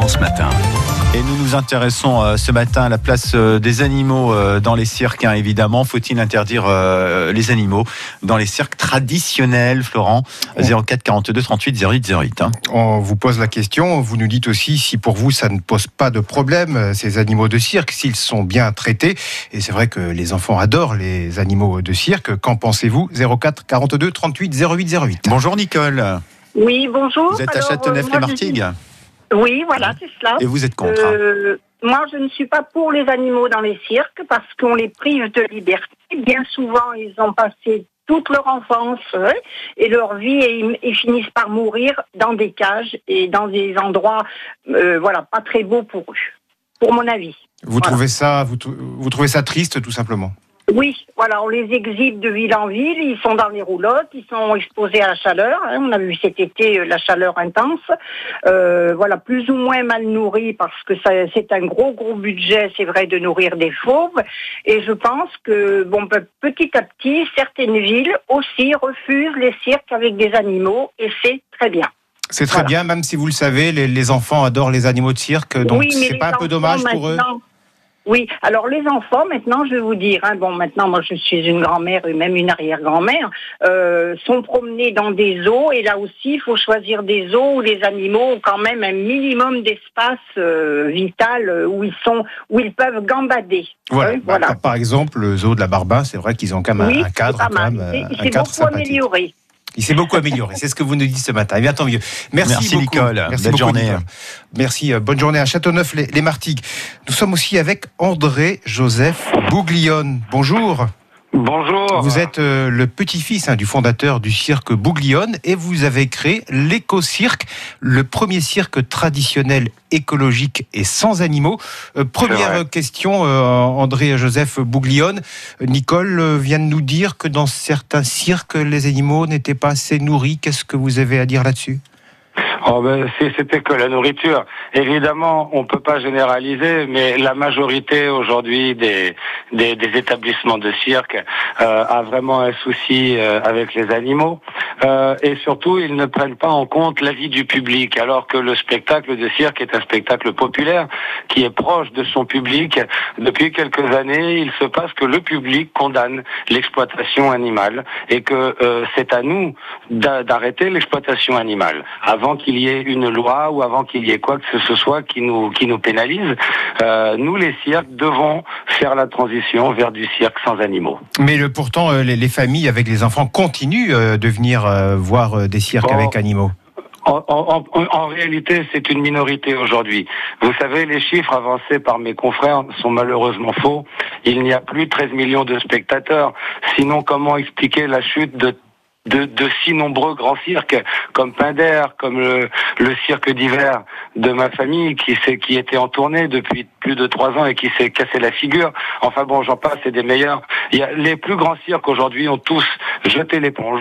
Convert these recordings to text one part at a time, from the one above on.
France Matin. Et nous nous intéressons ce matin à la place des animaux dans les cirques, évidemment. Faut-il interdire les animaux dans les cirques traditionnels, Florent? 04 42 38 08 08. On vous pose la question, vous nous dites aussi si pour vous ça ne pose pas de problème, ces animaux de cirque, s'ils sont bien traités. Et c'est vrai que les enfants adorent les animaux de cirque. Qu'en pensez-vous? 04 42 38 08 08. Bonjour Nicole. Oui, bonjour. Vous êtes à Châteauneuf-les-Martigues? Oui, voilà, c'est cela. Et vous êtes contre Moi, je ne suis pas pour les animaux dans les cirques parce qu'on les prive de liberté. Bien souvent, ils ont passé toute leur enfance et leur vie et ils finissent par mourir dans des cages et dans des endroits pas très beaux pour eux, pour mon avis. Vous trouvez ça triste, tout simplement? Oui, voilà, on les exhibe de ville en ville, ils sont dans les roulottes, ils sont exposés à la chaleur, on a vu cet été la chaleur intense, plus ou moins mal nourris parce que c'est un gros budget, c'est vrai, de nourrir des fauves, et je pense que, petit à petit, certaines villes aussi refusent les cirques avec des animaux, et c'est très bien. C'est très bien, même si vous le savez, les enfants adorent les animaux de cirque, donc oui, c'est pas un peu dommage pour eux? Oui, alors les enfants, maintenant, je vais vous dire, maintenant, moi je suis une grand-mère et même une arrière-grand-mère, sont promenés dans des zoos, et là aussi, il faut choisir des zoos où les animaux ont quand même un minimum d'espace vital où ils peuvent gambader. Voilà. Par exemple, le zoo de la Barbin, c'est vrai qu'ils ont quand même un cadre, il s'est beaucoup amélioré. Il s'est beaucoup amélioré, c'est ce que vous nous dites ce matin. Eh bien, tant mieux. Merci beaucoup, Nicole. Belle journée. Nicole. Merci, bonne journée à Châteauneuf-les-Martigues. Nous sommes aussi avec André-Joseph Bouglione. Bonjour. Bonjour. Vous êtes le petit-fils du fondateur du cirque Bouglione et vous avez créé l'Éco-Cirque, le premier cirque traditionnel écologique et sans animaux. Première question, André-Joseph Bouglione. Nicole vient de nous dire que dans certains cirques, les animaux n'étaient pas assez nourris. Qu'est-ce que vous avez à dire là-dessus ? C'était que la nourriture. Évidemment, on peut pas généraliser, mais la majorité aujourd'hui des établissements de cirque a vraiment un souci avec les animaux. Et surtout, ils ne prennent pas en compte l'avis du public, alors que le spectacle de cirque est un spectacle populaire qui est proche de son public. Depuis quelques années, il se passe que le public condamne l'exploitation animale et que c'est à nous d'arrêter l'exploitation animale avant qu'il y ait une loi ou avant qu'il y ait quoi que ce soit qui nous pénalise. Nous, les cirques, devons faire la transition vers du cirque sans animaux. Mais pourtant, les familles avec les enfants continuent de venir voir des cirques avec animaux. En réalité, c'est une minorité aujourd'hui. Vous savez, les chiffres avancés par mes confrères sont malheureusement faux. Il n'y a plus 13 millions de spectateurs. Sinon, comment expliquer la chute de si nombreux grands cirques, comme Pinder, comme le cirque d'hiver de ma famille, qui était en tournée depuis plus de 3 ans et qui s'est cassé la figure. Enfin bon, j'en passe, c'est des meilleurs. Les plus grands cirques aujourd'hui ont tous jeté l'éponge,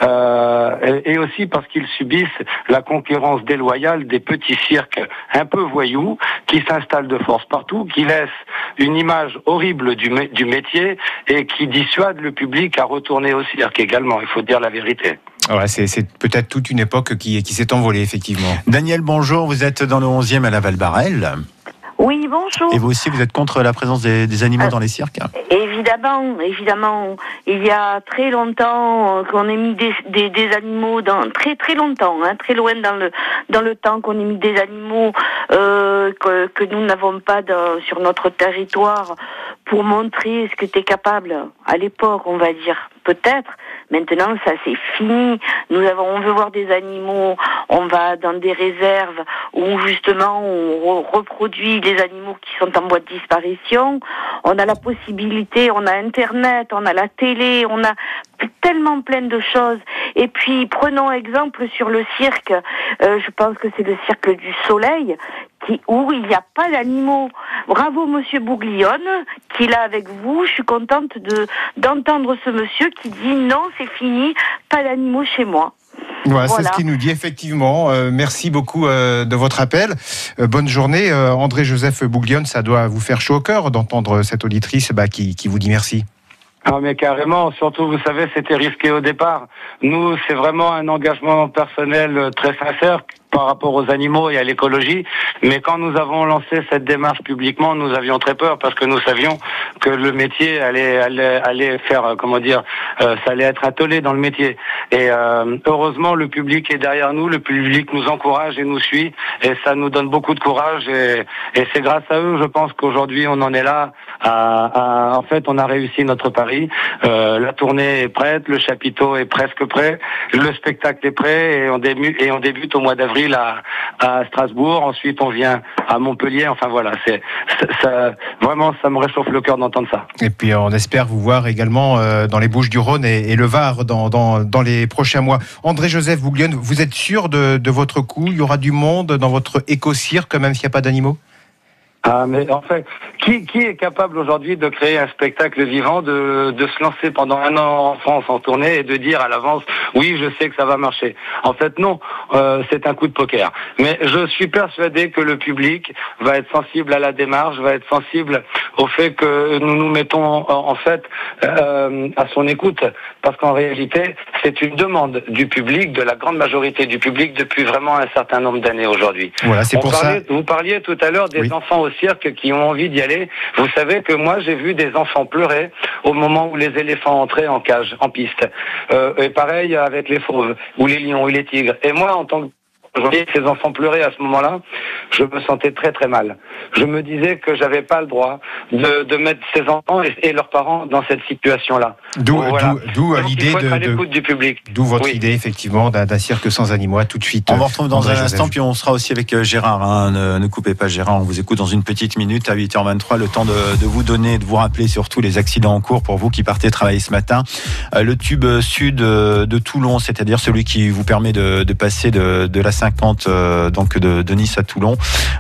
et aussi parce qu'ils subissent la concurrence déloyale des petits cirques un peu voyous, qui s'installent de force partout, qui laissent une image horrible du métier et qui dissuadent le public à retourner au cirque également. Il faut dire la vérité. Ouais, c'est peut-être toute une époque qui s'est envolée, effectivement. Daniel, bonjour. Vous êtes dans le 11e à la Val-Barrel. Oui, bonjour. Et vous aussi, vous êtes contre la présence des animaux dans les cirques? Évidemment. Il y a très longtemps qu'on ait mis des animaux dans très longtemps, très loin dans le temps qu'on ait mis des animaux que nous n'avons pas sur notre territoire pour montrer ce que t'es capable à l'époque, on va dire. Peut-être. Maintenant, ça c'est fini. On veut voir des animaux. On va dans des réserves où justement on reproduit les animaux qui sont en voie de disparition. On a la possibilité, on a Internet, on a la télé, on a tellement plein de choses. Et puis prenons exemple sur le cirque. Je pense que c'est le cirque du Soleil où il n'y a pas d'animaux. Bravo Monsieur Bouglione, qui est là avec vous. Je suis contente d'entendre ce monsieur qui dit non, c'est fini, pas d'animaux chez moi. Voilà. C'est ce qu'il nous dit effectivement. Merci beaucoup de votre appel. Bonne journée, André-Joseph Bouglione. Ça doit vous faire chaud au cœur d'entendre cette auditrice qui vous dit merci. Non mais carrément, surtout vous savez c'était risqué au départ. Nous c'est vraiment un engagement personnel très sincère par rapport aux animaux et à l'écologie, mais quand nous avons lancé cette démarche publiquement, nous avions très peur parce que nous savions que le métier allait faire, ça allait être attelé dans le métier. Et heureusement, le public est derrière nous, le public nous encourage et nous suit, et ça nous donne beaucoup de courage. Et c'est grâce à eux, je pense qu'aujourd'hui, on en est là. En fait, on a réussi notre pari. La tournée est prête, le chapiteau est presque prêt, le spectacle est prêt, et on débute au mois d'avril à Strasbourg. Ensuite, on vient à Montpellier. Enfin voilà, vraiment, ça me réchauffe le cœur d'entendre ça. Et puis, on espère vous voir également dans les Bouches-du-Rhône et le Var dans les prochains mois. André-Joseph Bouglione, vous êtes sûr de votre coup? Il y aura du monde dans votre éco-cirque, même s'il n'y a pas d'animaux? Ah, mais en fait, qui est capable aujourd'hui de créer un spectacle vivant, de se lancer pendant un an en France en tournée et de dire à l'avance, oui, je sais que ça va marcher. En fait, non, c'est un coup de poker. Mais je suis persuadé que le public va être sensible à la démarche, va être sensible au fait que nous nous mettons en fait à son écoute, parce qu'en réalité, c'est une demande du public, de la grande majorité du public, depuis vraiment un certain nombre d'années aujourd'hui. Voilà, c'est pour ça. Vous parliez tout à l'heure des enfants au cirque qui ont envie d'y aller. Vous savez que moi, j'ai vu des enfants pleurer au moment où les éléphants entraient en cage, en piste. Et pareil avec les fauves, ou les lions, ou les tigres. Et moi, en tant que je voyais ces enfants pleurer à ce moment-là, je me sentais très très mal. Je me disais que j'avais pas le droit de mettre ces enfants et leurs parents dans cette situation-là. D'où l'idée à l'écoute du public. D'où votre idée effectivement d'un cirque sans animaux. À tout de suite. On va retrouver dans un instant, puis on sera aussi avec Gérard. Ne coupez pas Gérard, on vous écoute dans une petite minute à 8h23. Le temps de vous donner, de vous rappeler surtout les accidents en cours pour vous qui partez travailler ce matin. Le tube sud de Toulon, c'est-à-dire celui qui vous permet de passer de la 50 donc de Nice à Toulon.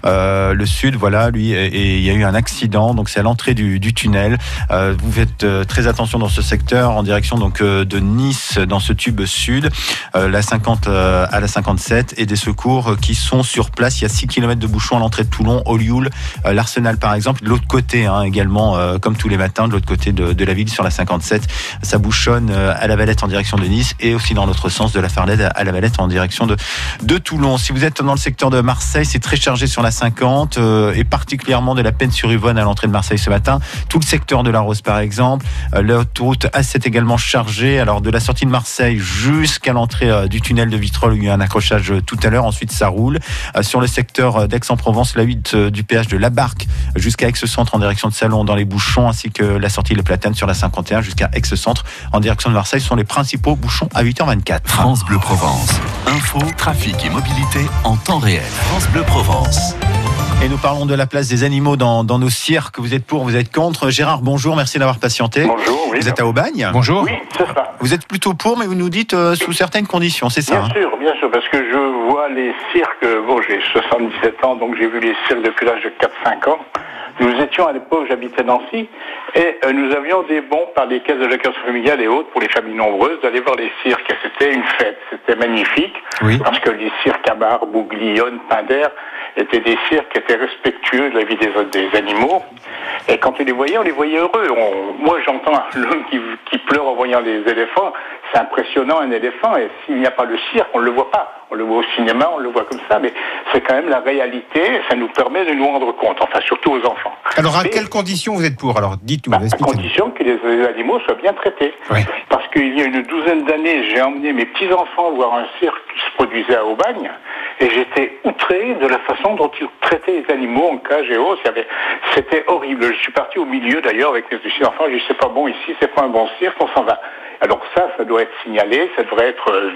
Le sud, voilà, lui, et il y a eu un accident, donc c'est à l'entrée du tunnel. Vous faites très attention dans ce secteur en direction donc de Nice dans ce tube sud, la 50 à la 57, et des secours qui sont sur place. Il y a 6 km de bouchons à l'entrée de Toulon, Olioul, l'Arsenal par exemple. De l'autre côté également, comme tous les matins, de l'autre côté de la ville sur la 57, ça bouchonne à la Valette en direction de Nice, et aussi dans l'autre sens de la Farlède à la Valette en direction de Toulon. Si vous êtes dans le secteur de Marseille, c'est très chargé sur la 50 et particulièrement de la Peine-sur-Yvonne à l'entrée de Marseille ce matin. Tout le secteur de la Rose par exemple. L'autoroute A7 également chargée. Alors de la sortie de Marseille jusqu'à l'entrée du tunnel de Vitrolles, il y a eu un accrochage tout à l'heure. Ensuite ça roule. Sur le secteur d'Aix-en-Provence, la 8 du péage de la Barque jusqu'à Aix-Centre en direction de Salon dans les bouchons, ainsi que la sortie de Platane sur la 51 jusqu'à Aix-Centre en direction de Marseille sont les principaux bouchons à 8h24. France Bleu Provence. Info, trafic et mobilité en temps réel. France Bleu Provence. Et nous parlons de la place des animaux dans nos cirques. Vous êtes pour, vous êtes contre. Gérard, bonjour, merci d'avoir patienté. Bonjour, oui. Vous êtes à Aubagne. Bonjour. Oui, c'est ça. Vous êtes plutôt pour, mais vous nous dites sous certaines conditions, c'est ça? Bien sûr, parce que je vois les cirques. Bon, j'ai 77 ans, donc j'ai vu les cirques depuis l'âge de 4-5 ans. Nous étions à l'époque, j'habitais Nancy, et nous avions des bons par les caisses de l'allocation familiale et autres pour les familles nombreuses d'aller voir les cirques. Et c'était une fête, c'était magnifique, oui. Parce que les cirques à Bar, Bouglione, Pinder étaient des cirques qui étaient respectueux de la vie des animaux. Et quand on les voyait heureux. Moi, j'entends l'homme qui pleure en voyant les éléphants. C'est impressionnant, un éléphant, et s'il n'y a pas le cirque, on ne le voit pas. On le voit au cinéma, on le voit comme ça, mais c'est quand même la réalité, et ça nous permet de nous rendre compte, enfin surtout aux enfants. Alors à quelles conditions vous êtes pour? Alors dites-nous, à condition que les animaux soient bien traités. Oui. Parce qu'il y a une douzaine d'années, j'ai emmené mes petits-enfants voir un cirque qui se produisait à Aubagne, et j'étais outré de la façon dont ils traitaient les animaux en cage et autres. C'était horrible. Je suis parti au milieu d'ailleurs avec mes petits-enfants, j'ai dit c'est pas bon ici, c'est pas un bon cirque, on s'en va. Alors ça doit être signalé, ça devrait être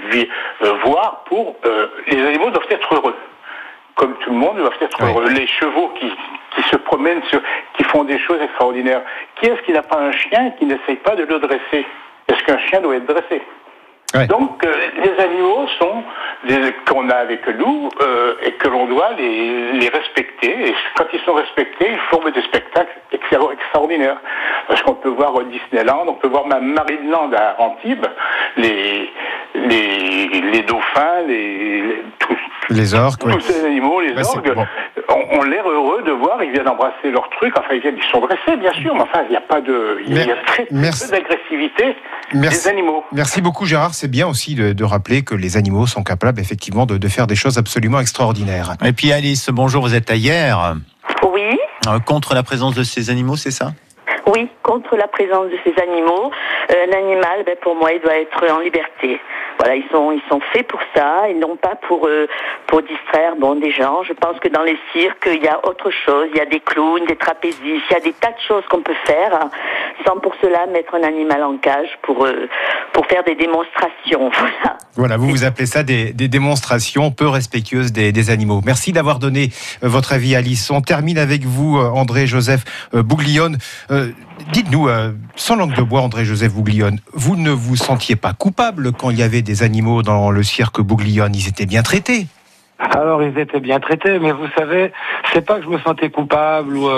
voir pour... les animaux doivent être heureux. Comme tout le monde, ils doivent être heureux. Les chevaux qui se promènent, qui font des choses extraordinaires. Qui est-ce qui n'a pas un chien qui n'essaye pas de le dresser? Est-ce qu'un chien doit être dressé? Ouais. Donc, les animaux sont qu'on a avec nous et que l'on doit les respecter. Et quand ils sont respectés, ils forment des spectacles extraordinaires. Parce qu'on peut voir Disneyland, on peut voir même Marineland à Antibes, les dauphins, les orques, tous ces animaux, les orgues. Bon. ont l'air heureux de voir, ils viennent embrasser leur truc, enfin ils sont dressés bien sûr, mais enfin il n'y a pas de, il y a très peu d'agressivité des animaux. Merci beaucoup Gérard, c'est bien aussi de rappeler que les animaux sont capables effectivement de faire des choses absolument extraordinaires. Et puis Alice, bonjour, vous êtes à Hyères. Oui. Contre la présence de ces animaux, c'est ça ? Oui, contre la présence de ces animaux. Un animal, pour moi, il doit être en liberté. Voilà, ils sont faits pour ça, et non pas pour distraire des gens. Je pense que dans les cirques, il y a autre chose. Il y a des clowns, des trapézistes, il y a des tas de choses qu'on peut faire sans pour cela mettre un animal en cage pour faire des démonstrations. Voilà, vous appelez ça des démonstrations peu respectueuses des animaux. Merci d'avoir donné votre avis, Alice. On termine avec vous, André-Joseph Bouglione. Dites-nous, sans langue de bois, André-Joseph Bouglione, vous ne vous sentiez pas coupable quand il y avait des animaux dans le cirque Bouglione? Ils étaient bien traités. Alors ils étaient bien traités, mais vous savez, c'est pas que je me sentais coupable ou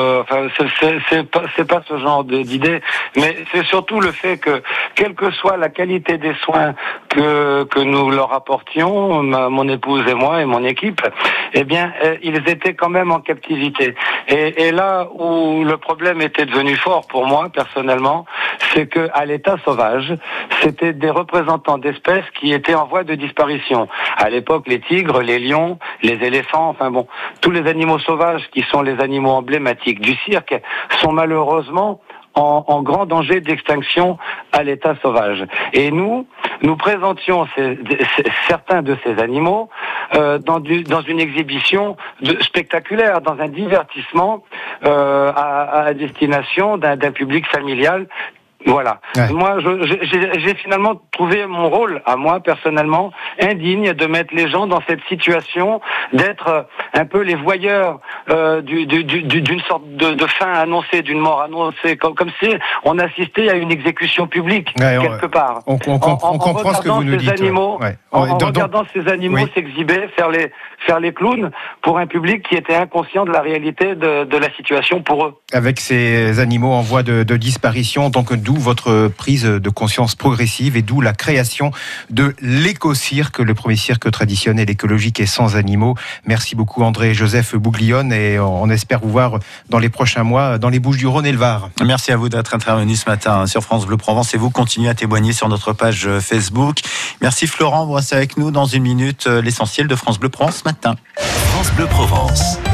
c'est pas ce genre d'idée, mais c'est surtout le fait que quelle que soit la qualité des soins que nous leur apportions, mon épouse et moi et mon équipe, eh bien ils étaient quand même en captivité. Et là où le problème était devenu fort pour moi personnellement, c'est que à l'état sauvage, c'était des représentants d'espèces qui étaient en voie de disparition. À l'époque, les tigres, les lions, les éléphants, tous les animaux sauvages qui sont les animaux emblématiques du cirque sont malheureusement en grand danger d'extinction à l'état sauvage. Et nous présentions certains de ces animaux dans une exhibition spectaculaire, dans un divertissement à destination d'un public familial. Voilà. Ouais. Moi, j'ai finalement trouvé mon rôle, à moi personnellement, indigne de mettre les gens dans cette situation, d'être un peu les voyeurs d'une sorte de fin annoncée, d'une mort annoncée, comme si on assistait à une exécution publique quelque part. On comprend ce que vous nous dites. En regardant ces animaux s'exhiber, faire les clowns pour un public qui était inconscient de la réalité de la situation pour eux. Avec ces animaux en voie de disparition, donc d'où votre prise de conscience progressive et d'où la création de l'éco-cirque, le premier cirque traditionnel, écologique et sans animaux. Merci beaucoup André-Joseph Bouglione et on espère vous voir dans les prochains mois dans les Bouches-du-Rhône et le Var. Merci à vous d'être intervenu ce matin sur France Bleu Provence et vous continuez à témoigner sur notre page Facebook. Merci Florent, vous restez avec nous dans une minute, l'essentiel de France Bleu Provence ce matin. France Bleu Provence.